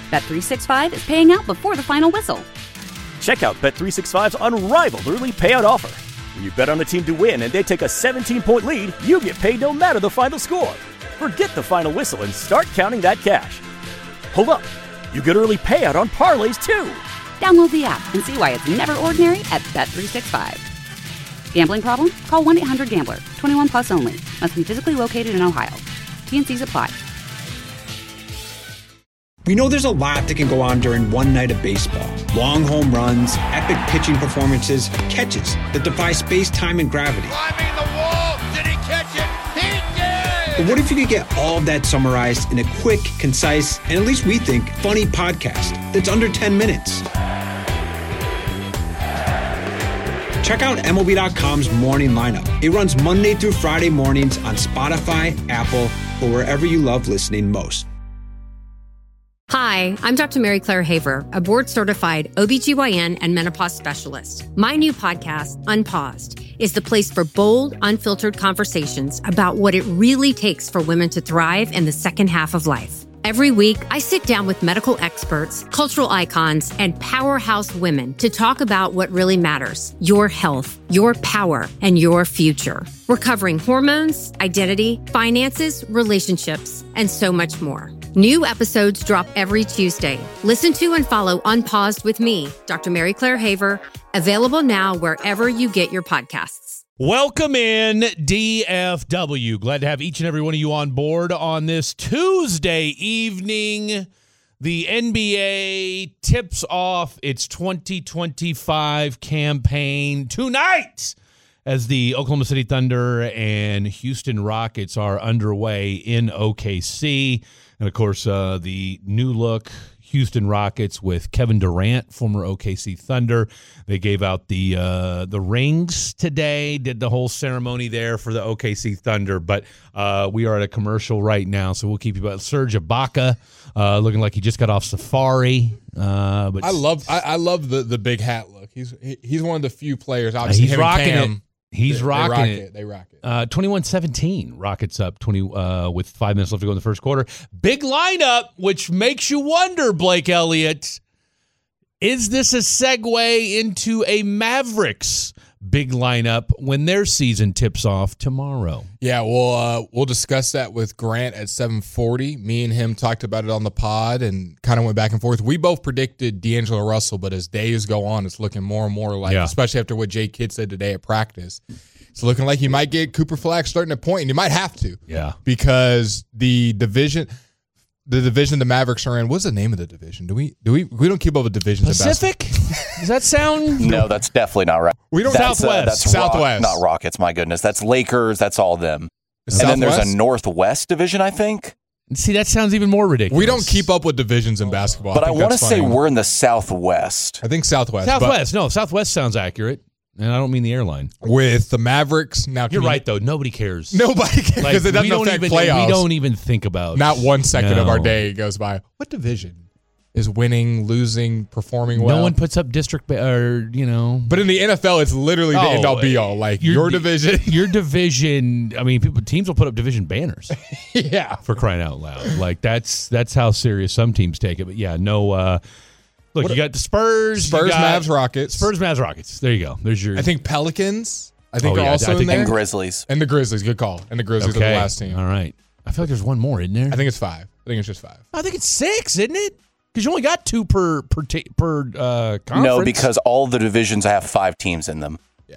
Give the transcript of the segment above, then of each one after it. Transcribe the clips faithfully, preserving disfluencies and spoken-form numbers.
Bet three sixty-five is paying out before the final whistle. Check out Bet three sixty-five's unrivaled early payout offer. When you bet on a team to win and they take a seventeen-point lead, you get paid no matter the final score. Forget the final whistle and start counting that cash. Hold up. You get early payout on parlays, too. Download the app and see why it's never ordinary at Bet three sixty-five. Gambling problem? Call one eight hundred gambler. twenty-one plus only. Must be physically located in Ohio. T and Cs apply. We know there's a lot that can go on during one night of baseball. Long home runs, epic pitching performances, catches that defy space, time, and gravity. Climbing the wall! Did he catch it? He did! But what if you could get all of that summarized in a quick, concise, and at least we think, funny podcast that's under ten minutes? Check out M L B dot com's Morning Lineup. It runs Monday through Friday mornings on Spotify, Apple, or wherever you love listening most. Hi, I'm Doctor Mary Claire Haver, a board-certified O B G Y N and menopause specialist. My new podcast, Unpaused, is the place for bold, unfiltered conversations about what it really takes for women to thrive in the second half of life. Every week, I sit down with medical experts, cultural icons, and powerhouse women to talk about what really matters: your health, your power, and your future. We're covering hormones, identity, finances, relationships, and so much more. New episodes drop every Tuesday. Listen to and follow Unpaused with me, Doctor Mary Claire Haver, available now wherever you get your podcasts. Welcome in, D F W. Glad to have each and every one of you on board on this Tuesday evening. The N B A tips off its twenty twenty-five campaign tonight as the Oklahoma City Thunder and Houston Rockets are underway in O K C. And, of course, uh, the new look Houston Rockets with Kevin Durant, former O K C Thunder. They gave out the uh, the rings today, did the whole ceremony there for the O K C Thunder. But uh, we are at a commercial right now, so we'll keep you about Serge Ibaka, uh, looking like he just got off safari. Uh, but I love I, I love the, the big hat look. He's he, he's one of the few players. Obviously, he's him rocking and Cam, it. He's they, rocking they rock it. it. They rock it. Uh, twenty-one seventeen, Rockets up twenty uh, with five minutes left to go in the first quarter. Big lineup, which makes you wonder, Blake Elliott, is this a segue into a Mavericks big lineup when their season tips off tomorrow? Yeah, we'll uh, we'll discuss that with Grant at seven forty. Me and him talked about it on the pod and kind of went back and forth. We both predicted D'Angelo Russell, but as days go on, it's looking more and more like, yeah. especially after what Jay Kidd said today at practice, it's looking like you might get Cooper Flagg starting at point, and you might have to. Yeah. Because the division the division the Mavericks are in, what's the name of the division? Do we do we we don't keep up with divisions? Pacific? Does that sound No, that's definitely not right. We don't that's, Southwest. Uh, that's Southwest. Rock, not Rockets, my goodness. That's Lakers, that's all them. The and then there's Southwest? a Northwest division, I think. See, that sounds even more ridiculous. We don't keep up with divisions in basketball. But I, I, I want to say funny. we're in the Southwest. I think Southwest. Southwest. No, Southwest sounds accurate. And I don't mean the airline. With the Mavericks. Now, You're you, right, though. Nobody cares. Nobody cares because Like, it we doesn't don't affect even, playoffs. We don't even think about Not one second no. of our day goes by. What division is winning, losing, performing well? No one puts up district, or, you know. But in the N F L, it's literally the Oh, end-all, be-all. Like, your, your division. Your division, I mean, people, teams will put up division banners. Yeah. For crying out loud. Like, that's that's how serious some teams take it. But, yeah, no, uh, look, What you got the Spurs. Spurs, you got Mavs, Rockets. Spurs, Mavs, Rockets. There you go. There's your. I think Pelicans, I think, Oh, are yeah, also I think- in there. And Grizzlies. And the Grizzlies. Good call. And the Grizzlies okay. are the last team. All right. I feel like there's one more, isn't there? I think it's five. I think it's just five. I think it's six, isn't it? Because you only got two per per ta- per uh, conference. No, because all the divisions have five teams in them. Yeah.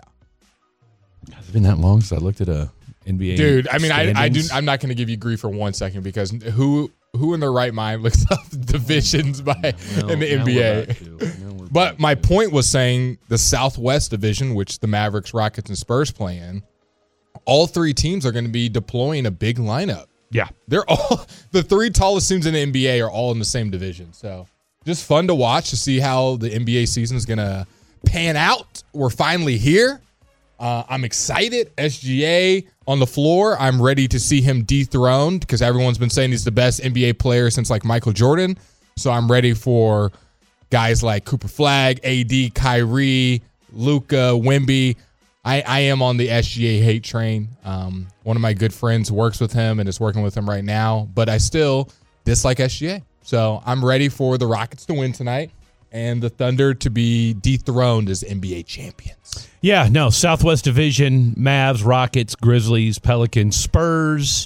God, it's been that long since I looked at a N B A. Dude, I mean, I, I do, standings. I'm not going to give you grief for one second because who who in their right mind looks up divisions by Well, in the now N B A? we're about to. Now we're But about my to. point was saying the Southwest Division, which the Mavericks, Rockets, and Spurs play in, all three teams are going to be deploying a big lineup. Yeah. They're all the three tallest teams in the N B A are all in the same division. So just fun to watch to see how the N B A season is going to pan out. We're finally here. Uh, I'm excited. S G A on the floor. I'm ready to see him dethroned because everyone's been saying he's the best N B A player since like Michael Jordan. So I'm ready for guys like Cooper Flagg, A D, Kyrie, Luka, Wemby. I, I am on the S G A hate train. Um, one of my good friends works with him and is working with him right now, but I still dislike S G A. So I'm ready for the Rockets to win tonight and the Thunder to be dethroned as N B A champions. Yeah, no, Southwest Division, Mavs, Rockets, Grizzlies, Pelicans, Spurs,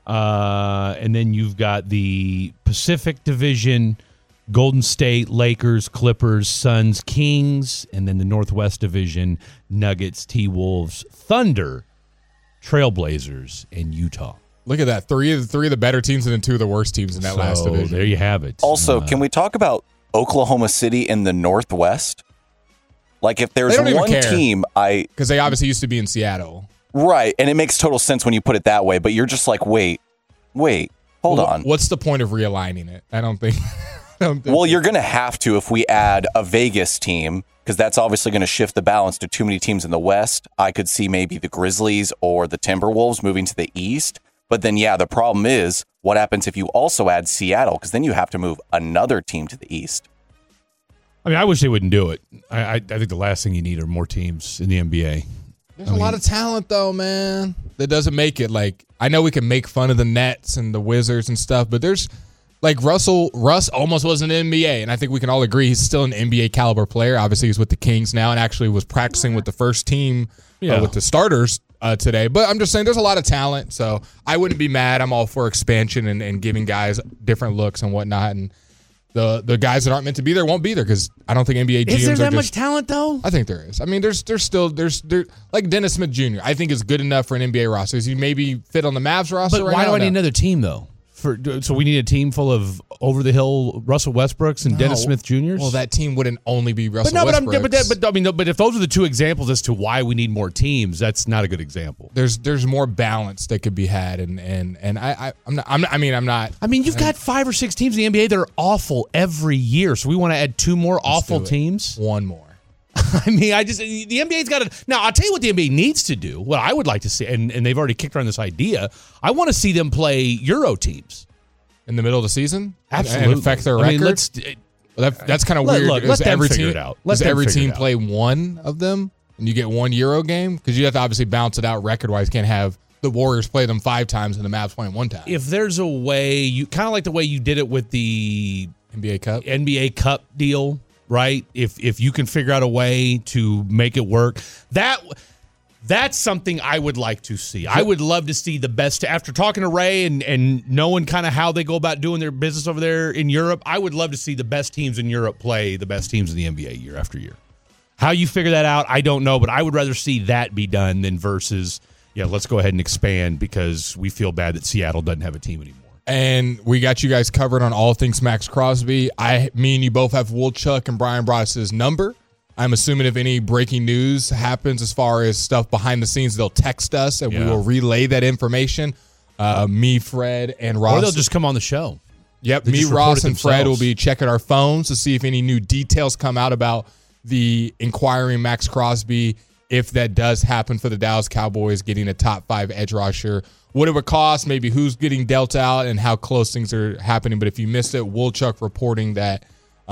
uh, and then you've got the Pacific Division, Golden State, Lakers, Clippers, Suns, Kings, and then the Northwest Division, Nuggets, T-Wolves, Thunder, Trailblazers, and Utah. Look at that. Three of the three of the better teams and then two of the worst teams in that So, last division. there you have it. Also, Uh, can we talk about Oklahoma City in the Northwest? Like, if there's They don't even one care. team, I Because they obviously used to be in Seattle. right, and it makes total sense when you put it that way. But you're just like, wait, wait, hold Well, on. What's the point of realigning it? I don't think. I don't think Well, you're going to have to if we add a Vegas team, because that's obviously going to shift the balance to too many teams in the West. I could see maybe the Grizzlies or the Timberwolves moving to the East. But then, yeah, the problem is what happens if you also add Seattle, because then you have to move another team to the East. I mean, I wish they wouldn't do it. I, I, I think the last thing you need are more teams in the N B A. There's a lot of talent, though, man, that doesn't make it. Like, I know we can make fun of the Nets and the Wizards and stuff, but there's, like, Russell, Russ almost was an N B A, and I think we can all agree he's still an N B A caliber player. Obviously, he's with the Kings now and actually was practicing with the first team, Yeah. uh, with the starters uh, today. But I'm just saying there's a lot of talent, so I wouldn't be mad. I'm all for expansion and, and giving guys different looks and whatnot, and the the guys that aren't meant to be there won't be there because I don't think N B A G Ms Is there are that just, much talent, though? I think there is. I mean, there's there's still there's there like Dennis Smith Junior I think is good enough for an N B A roster. Is he maybe fit on the Mavs roster? But right why now? do I need No. another team, though? For So we need a team full of over-the-hill Russell Westbrooks and No. Dennis Smith Juniors? Well, that team wouldn't only be Russell But no, but, I'm, Westbrook. but, that, but I mean, but if those are the two examples as to why we need more teams, that's not a good example. there's there's more balance that could be had, and and and I, I I'm not I'm not, I mean I'm not. I mean, you've got five or six teams in the N B A that are awful every year, so we want to add two more awful do it. teams. One more. I mean, I just the N B A's got to now. I'll tell you what the N B A needs to do. What I would like to see, and, and they've already kicked around this idea. I want to see them play Euro teams In the middle of the season, Absolutely. and affect their I mean, record. let's- Well, that, that's kind of Let- weird. look, Does let them every figure team, it out. Let Does them every figure team it out. play one of them, and you get one Euro game? Because you have to obviously balance it out record wise. Can't have the Warriors play them five times and the Mavs playing one time. if there's a way, you kind of like the way you did it with the N B A Cup. N B A Cup deal, right? If if you can figure out a way to make it work, that that's something I would like to see. I would love to see the best. After talking to Ray and and knowing kind of how they go about doing their business over there in Europe, I would love to see the best teams in Europe play the best teams in the N B A year after year. How you figure that out, I don't know, but I would rather see that be done than versus, yeah, let's go ahead and expand because we feel bad that Seattle doesn't have a team anymore. And we got you guys covered on all things Max Crosby. I, me and you both have Woolchuck and Brian brought us his number. I'm assuming if any breaking news happens as far as stuff behind the scenes, they'll text us and we Yeah. will relay that information. Uh, me, Fred, and Ross. Or they'll just come on the show. Yep, They me, just report Ross, it and Fred will themselves. be checking our phones to see if any new details come out about the inquiring Max Crosby. If that does happen for the Dallas Cowboys getting a top five edge rusher, what it would cost, maybe who's getting dealt out, and how close things are happening. But if you missed it, Woolchuck reporting that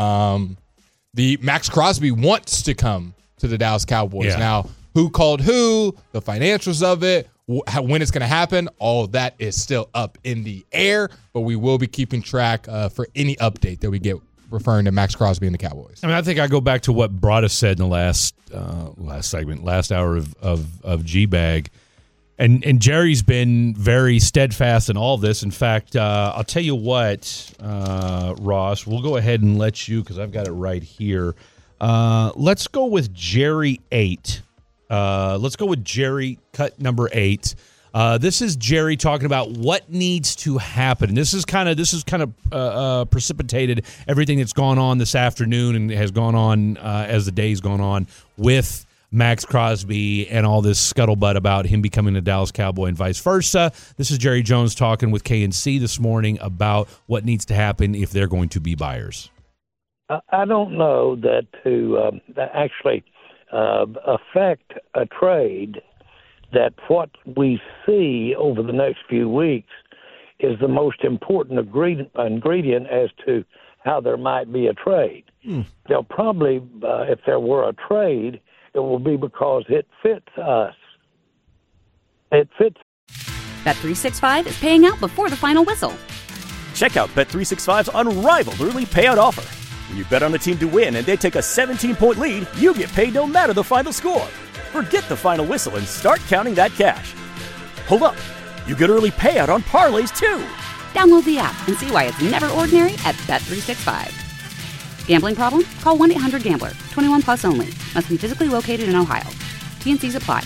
um, the Max Crosby wants to come to the Dallas Cowboys. Yeah. Now, who called who, the financials of it, wh- how, when it's going to happen, all of that is still up in the air. But we will be keeping track uh, for any update that we get referring to Max Crosby and the Cowboys. I mean, I think I go back to what Broadus said in the last uh, last segment, last hour of of, of G-Bag. And and Jerry's been very steadfast in all of this. In fact, uh, I'll tell you what, uh, Ross, we'll go ahead and let you, because I've got it right here. Uh, let's go with Jerry eight. Uh, let's go with Jerry cut number eight. Uh, this is Jerry talking about what needs to happen. This is kind of this is kind of uh, uh, precipitated everything that's gone on this afternoon and has gone on uh, as the day's gone on with Max Crosby and all this scuttlebutt about him becoming a Dallas Cowboy and vice versa. This is Jerry Jones talking with K N C this morning about what needs to happen if they're going to be buyers. I- I don't know that to um, that actually uh, affect a trade, that what we see over the next few weeks is the most important ingredient, ingredient as to how there might be a trade. Hmm. They'll probably, uh, if there were a trade, it will be because it fits us. It fits. Bet three sixty-five is paying out before the final whistle. Check out Bet three sixty-five's unrivaled early payout offer. When you bet on a team to win and they take a seventeen-point lead, you get paid no matter the final score. Forget the final whistle and start counting that cash. Hold up. You get early payout on parlays, too. Download the app and see why it's never ordinary at Bet three sixty-five. Gambling problem? Call one eight hundred gambler. twenty-one plus only. Must be physically located in Ohio. T N Cs apply.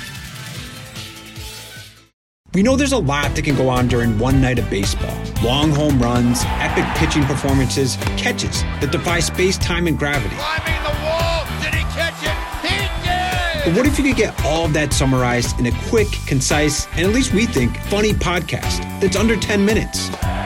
We know there's a lot that can go on during one night of baseball. Long home runs, epic pitching performances, catches that defy space, time, and gravity. Climbing the wall. Did he catch it? He did! But what if you could get all of that summarized in a quick, concise, and at least we think, funny podcast that's under ten minutes?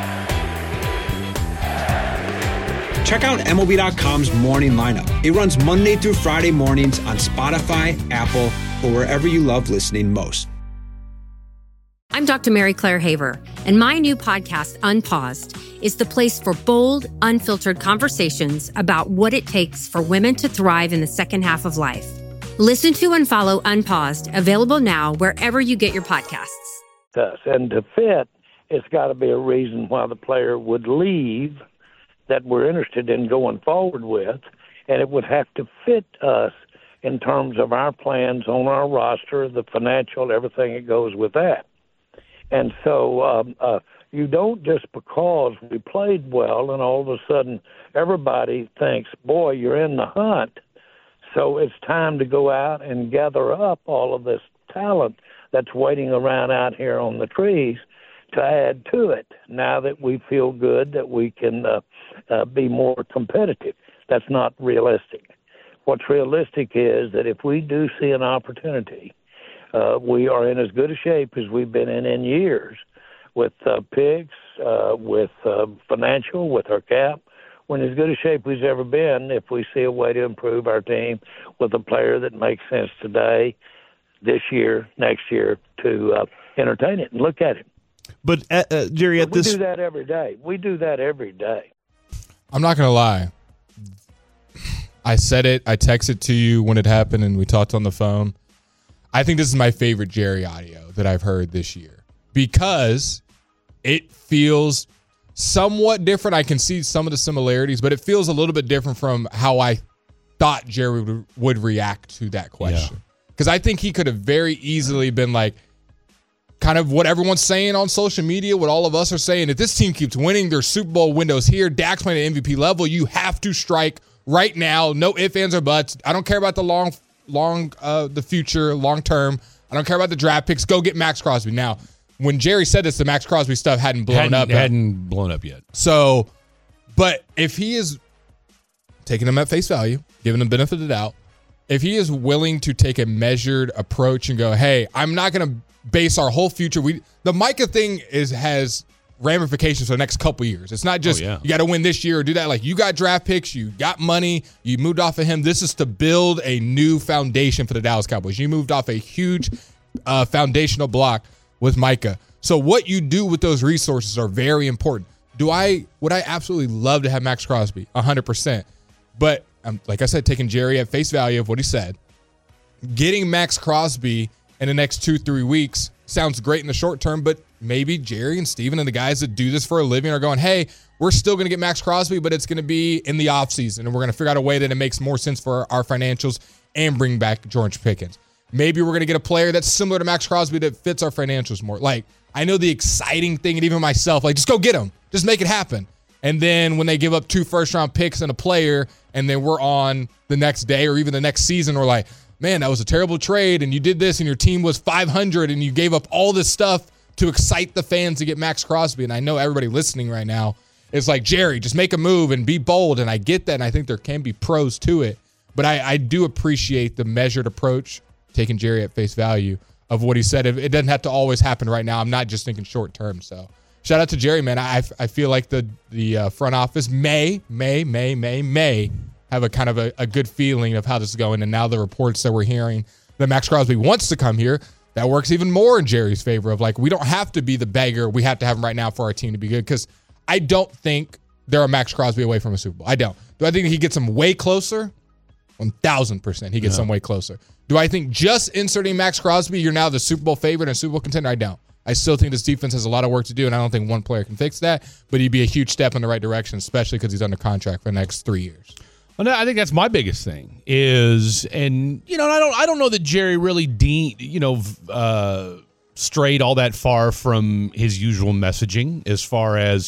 Check out M L B dot com's Morning Lineup. It runs Monday through Friday mornings on Spotify, Apple, or wherever you love listening most. I'm Doctor Mary Claire Haver, and my new podcast, Unpaused, is the place for bold, unfiltered conversations about what it takes for women to thrive in the second half of life. Listen to and follow Unpaused, available now wherever you get your podcasts. Yes, and to fit, it's got to be a reason why the player would leave that we're interested in going forward with, and it would have to fit us in terms of our plans on our roster, the financial, everything that goes with that. And so um, uh, you don't just because we played well and all of a sudden everybody thinks, boy, you're in the hunt. So it's time to go out and gather up all of this talent that's waiting around out here on the trees to add to it now that we feel good that we can uh, uh, be more competitive. That's not realistic. What's realistic is that if we do see an opportunity, Uh, we are in as good a shape as we've been in in years with uh, picks, uh, with uh, financial, with our cap. We're in as good a shape we've ever been if we see a way to improve our team with a player that makes sense today, this year, next year, to uh, entertain it and look at it. But, uh, uh, Jerry, at but we this... do that every day. We do that every day. I'm not going to lie. I said it. I texted to you when it happened, and we talked on the phone. I think this is my favorite Jerry audio that I've heard this year because it feels somewhat different. I can see some of the similarities, but it feels a little bit different from how I thought Jerry would, would react to that question. Because yeah. I think he could have very easily been like, kind of what everyone's saying on social media, what all of us are saying. If this team keeps winning, their Super Bowl windows here, Dak's playing at M V P level, you have to strike right now. No ifs, ands, or buts. I don't care about the long long uh the future, long term. I don't care about the draft picks. Go get Max Crosby. Now, when Jerry said this, the Max Crosby stuff hadn't blown hadn't, up. Hadn't yet. blown up yet. So, but if he is taking them at face value, giving them benefit of the doubt, if he is willing to take a measured approach and go, hey, I'm not going to base our whole future. We the Micah thing is has ramifications for the next couple years. It's not just oh, yeah. you got to win this year or do that. Like, you got draft picks, you got money, you moved off of him. This is to build a new foundation for the Dallas Cowboys. You moved off a huge uh, foundational block with Micah. So what you do with those resources are very important. Do I would I absolutely love to have Max Crosby? one hundred percent. But um, like I said, taking Jerry at face value of what he said, getting Max Crosby in the next two, three weeks sounds great in the short term, but maybe Jerry and Steven and the guys that do this for a living are going, hey, we're still going to get Max Crosby, but it's going to be in the offseason, and we're going to figure out a way that it makes more sense for our financials and bring back George Pickens. Maybe we're going to get a player that's similar to Max Crosby that fits our financials more. Like, I know the exciting thing, and even myself, like, just go get him. Just make it happen. And then when they give up two first-round picks and a player, and then we're on the next day or even the next season, we're like, man, that was a terrible trade, and you did this, and your team was five hundred, and you gave up all this stuff to excite the fans to get Max Crosby. And I know everybody listening right now is like, Jerry, just make a move and be bold. And I get that, and I think there can be pros to it. But I, I do appreciate the measured approach, taking Jerry at face value of what he said. It doesn't have to always happen right now. I'm not just thinking short term. So shout out to Jerry, man. I, I feel like the, the uh, front office may, may, may, may, may have a kind of a, a good feeling of how this is going. And now the reports that we're hearing that Max Crosby wants to come here, that works even more in Jerry's favor of like, we don't have to be the beggar. We have to have him right now for our team to be good. Because I don't think they're a Max Crosby away from a Super Bowl. I don't. Do I think he gets them way closer? one thousand percent he gets yeah. them way closer. Do I think just inserting Max Crosby, you're now the Super Bowl favorite and Super Bowl contender? I don't. I still think this defense has a lot of work to do, and I don't think one player can fix that. But he'd be a huge step in the right direction, especially because he's under contract for the next three years. Well, I think that's my biggest thing is, and you know, I don't, I don't know that Jerry really, de- you know, uh, strayed all that far from his usual messaging as far as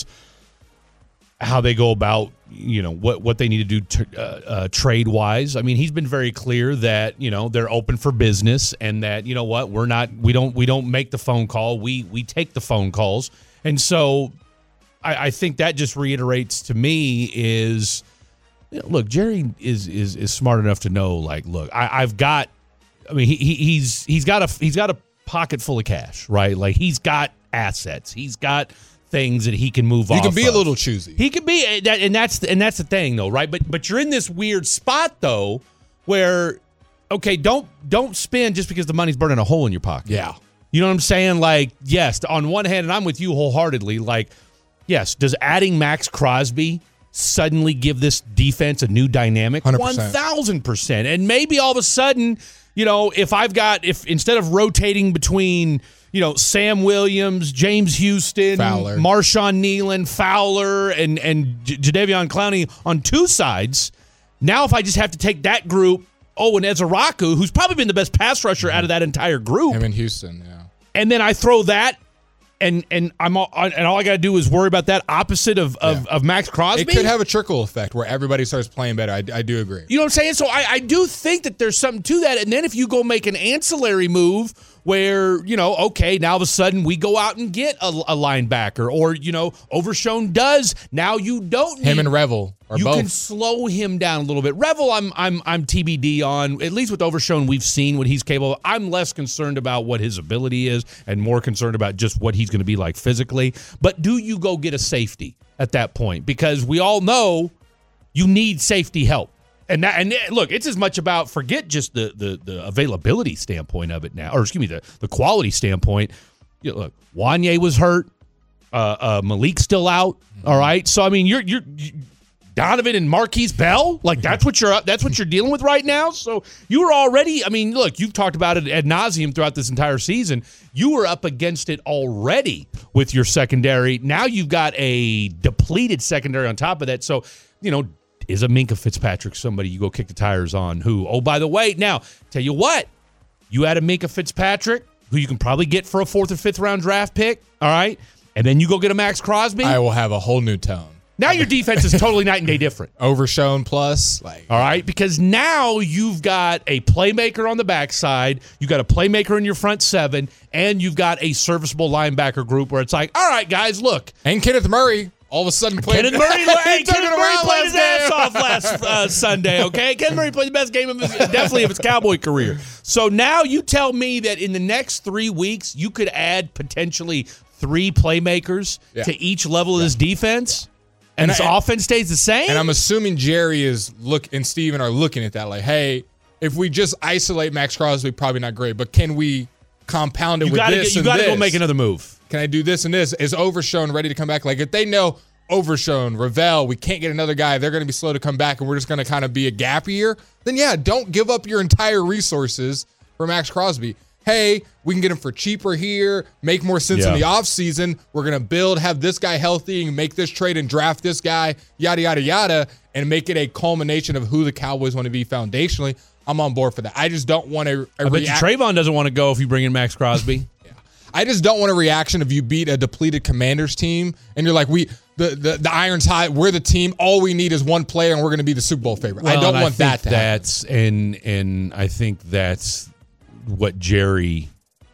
how they go about, you know, what, what they need to do to, uh, uh, trade wise. I mean, he's been very clear that, you know, they're open for business and that, you know what, we're not, we don't, we don't make the phone call. We, we take the phone calls. And so I, I think that just reiterates to me is, you know, look, Jerry is, is, is smart enough to know, like, look, I, I've got, I mean, he, he he's, he's got a, he's got a pocket full of cash, right? Like he's got assets. He's got things that he can move off. He can be of. a little choosy. He can be, that, and that's and that's the thing, though, right? But but you're in this weird spot though, where okay, don't don't spend just because the money's burning a hole in your pocket. Yeah, you know what I'm saying? Like, yes, on one hand, and I'm with you wholeheartedly. Like, yes, does adding Max Crosby suddenly give this defense a new dynamic? one hundred percent. one thousand percent. And maybe all of a sudden, you know, if I've got if instead of rotating between, you know, Sam Williams, James Houston, Fowler. Marshawn Nealon, Fowler, and and J- Jadeveon Clowney on two sides. Now, if I just have to take that group, oh, and Ezeraku, who's probably been the best pass rusher out of that entire group, him in Houston, yeah, and then I throw that, and and I'm all, and all I got to do is worry about that opposite of of, Yeah. of Max Crosby. it could have a trickle effect where everybody starts playing better. I, I do agree. You know what I'm saying? So I, I do think that there's something to that. And then if you go make an ancillary move where, you know, okay, now all of a sudden we go out and get a, a linebacker, or, you know, Overshown does. Now you don't Him need, and Revel are you both. can slow him down a little bit. Revel, I'm I'm I'm T B D on. At least with Overshown, we've seen what he's capable of. I'm less concerned about what his ability is and more concerned about just what he's going to be like physically. But do you go get a safety at that point? Because we all know you need safety help. And that, and look, it's as much about forget just the the, the availability standpoint of it now, or excuse me, the, the quality standpoint. You know, look, Wanye was hurt, uh, uh, Malik's still out. Mm-hmm. All right, so I mean, you're you're you, Donovan and Marquise Bell, like that's what you're that's what you're dealing with right now. So you were already, I mean, look, you've talked about it ad nauseum throughout this entire season. You were up against it already with your secondary. Now you've got a depleted secondary on top of that. So you know. Is a Minkah Fitzpatrick somebody you go kick the tires on who, oh, by the way, now, tell you what, you add a Minkah Fitzpatrick, who you can probably get for a fourth or fifth round draft pick, all right, and then you go get a Max Crosby. I will have a whole new tone. Now your defense is totally night and day different. Overshown plus. like All right, because now you've got a playmaker on the backside, you've got a playmaker in your front seven, and you've got a serviceable linebacker group where it's like, all right, guys, look. And Kenneth Murray. All of a sudden, played. Kenneth Murray, hey, took Kenneth it Murray around played his last ass game. off last uh, Sunday, okay? Kenneth Murray played the best game of his, definitely of his Cowboy career. So now you tell me that in the next three weeks, you could add potentially three playmakers Yeah. to each level of this defense, and, And this I- offense stays the same? And I'm assuming Jerry is look and Steven are looking at that like, hey, if we just isolate Max Crosby, probably not great, but can we compound it you with gotta this get, you and gotta this? go make another move. Can I do this and this? Is Overshown ready to come back? Like if they know Overshown, Ravel, we can't get another guy, they're going to be slow to come back and we're just going to kind of be a gap year, then yeah, don't give up your entire resources for Max Crosby. Hey, we can get him for cheaper here, make more sense Yeah. in the offseason. We're going to build, have this guy healthy and make this trade and draft this guy, yada, yada, yada, and make it a culmination of who the Cowboys want to be foundationally. I'm on board for that. I just don't want a, a I bet you react- Trayvon doesn't want to go if you bring in Max Crosby. I just don't want a reaction if you beat a depleted Commanders team and you're like, we the, the, the iron's high, we're the team, all we need is one player and we're going to be the Super Bowl favorite. Well, I don't and want I think that to happen. that's, And, and I think that's what Jerry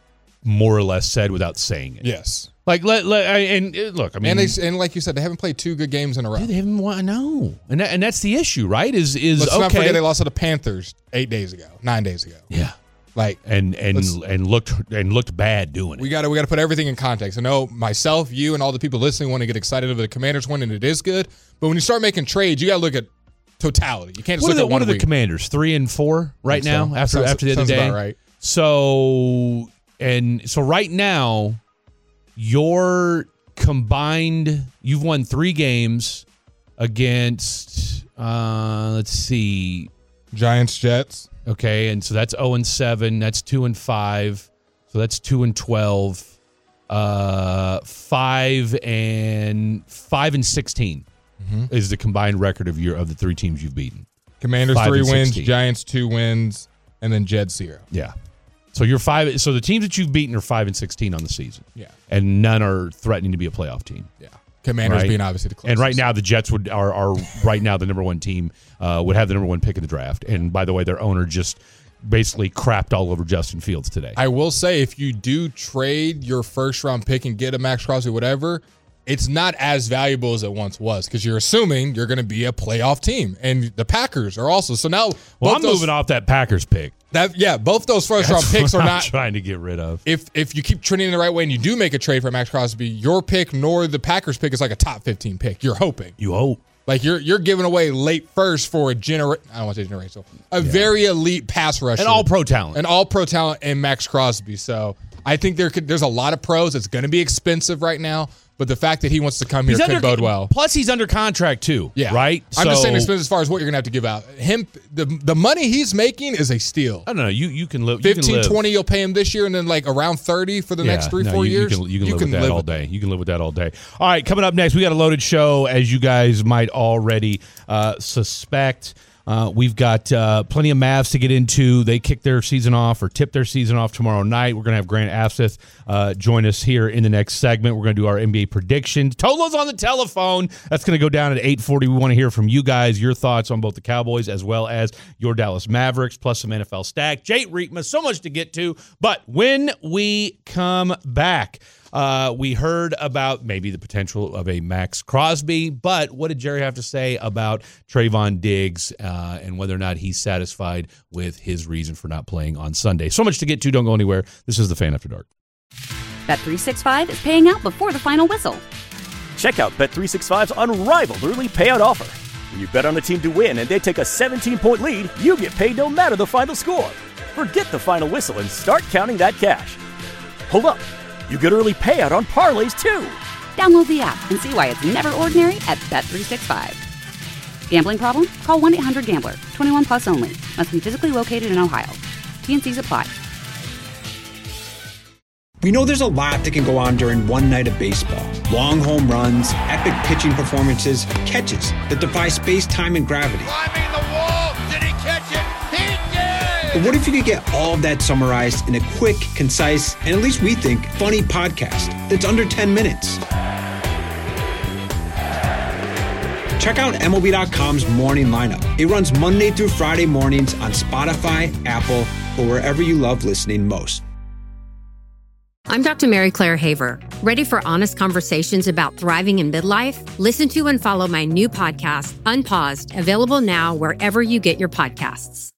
more or less said without saying it. Yes. Like, let, let I- and uh, look, I mean, And they and like you said, they haven't played two good games in a row. dude, they haven't won. I know, and that, and that's the issue, right? Is is Let's okay? not forget they lost to the Panthers eight days ago, nine days ago. yeah, Like and and Let's- and looked and looked bad doing we it. got to we got to put everything in context. I know myself, you, and all the people listening want to get excited over the Commanders win, and it is good. But when you start making trades, you got to look at totality. You can't just What are look the, at what one are the week. Commanders? Three and four right Think so. now after Sounds- after the other sounds day. about right. So and so right now, your combined, you've won three games against. Uh, let's see. Giants, Jets. Okay, and so that's zero and seven. That's two and five. So that's two and twelve. uh, five and five and sixteen mm-hmm. is the combined record of your of the three teams you've beaten. Commanders five three and wins, sixteen. Giants two wins, and then Jets zero. Yeah. So you're five. So the teams that you've beaten are five and sixteen on the season. Yeah. And none are threatening to be a playoff team. Yeah. Commanders right? being obviously the closest. And right now the Jets would are are right now the number one team uh, would have the number one pick in the draft. And by the way, their owner just basically crapped all over Justin Fields today. I will say, if you do trade your first round pick and get a Max Crosby, whatever, it's not as valuable as it once was because you're assuming you're going to be a playoff team, and the Packers are also. So now, well, I'm those, moving off that Packers pick. That yeah, both those first That's round picks what are I'm not trying to get rid of. If if you keep trending in the right way and you do make a trade for Max Crosby, your pick nor the Packers pick is like a top fifteen pick. You're hoping. You hope. Like you're you're giving away late first for a genera- I don't want to say generational, a yeah. very elite pass rusher, an all pro talent, an all pro talent, and Max Crosby. So I think there could there's a lot of pros. It's going to be expensive right now, but the fact that he wants to come here he's could under, bode well. Plus, he's under contract too. Yeah, right. I'm so, just saying expensive as far as what you're going to have to give out. Him, the the money he's making is a steal. I don't know. You you can live fifteen, you can live. twenty you'll pay him this year, and then like around thirty for the yeah, next three, no, four you, years. You can, you can you live can with that live all with day. You can live with that all day. All right, coming up next, we got a loaded show, as you guys might already uh, suspect. Uh, we've got uh, plenty of Mavs to get into. They kick their season off or tip their season off tomorrow night. We're going to have Grant Afseth uh, join us here in the next segment. We're going to do our N B A predictions. Tolo's on the telephone. That's going to go down at eight forty. We want to hear from you guys, your thoughts on both the Cowboys as well as your Dallas Mavericks, plus some N F L stack. Jake Riekma, so much to get to. But when we come back, Uh, we heard about maybe the potential of a Max Crosby, but what did Jerry have to say about Trayvon Diggs uh, and whether or not he's satisfied with his reason for not playing on Sunday? So much to get to. Don't go anywhere. This is the Fan After Dark. Bet three sixty-five is paying out before the final whistle. Check out Bet three sixty-five's unrivaled early payout offer. When you bet on a team to win and they take a seventeen-point lead, you get paid no matter the final score. Forget the final whistle and start counting that cash. Hold up. You get early payout on parlays, too. Download the app and see why it's never ordinary at Bet three sixty-five. Gambling problem? Call one eight hundred gambler. twenty-one plus only. Must be physically located in Ohio. T N Cs apply. We know there's a lot that can go on during one night of baseball. Long home runs, epic pitching performances, catches that defy space, time, and gravity. Climbing the wall. Did he catch it? He did! But what if you could get all of that summarized in a quick, concise, and at least we think, funny podcast that's under ten minutes? Check out M L B dot com's Morning Lineup. It runs Monday through Friday mornings on Spotify, Apple, or wherever you love listening most. I'm Doctor Mary Claire Haver. Ready for honest conversations about thriving in midlife? Listen to and follow my new podcast, Unpaused, available now wherever you get your podcasts.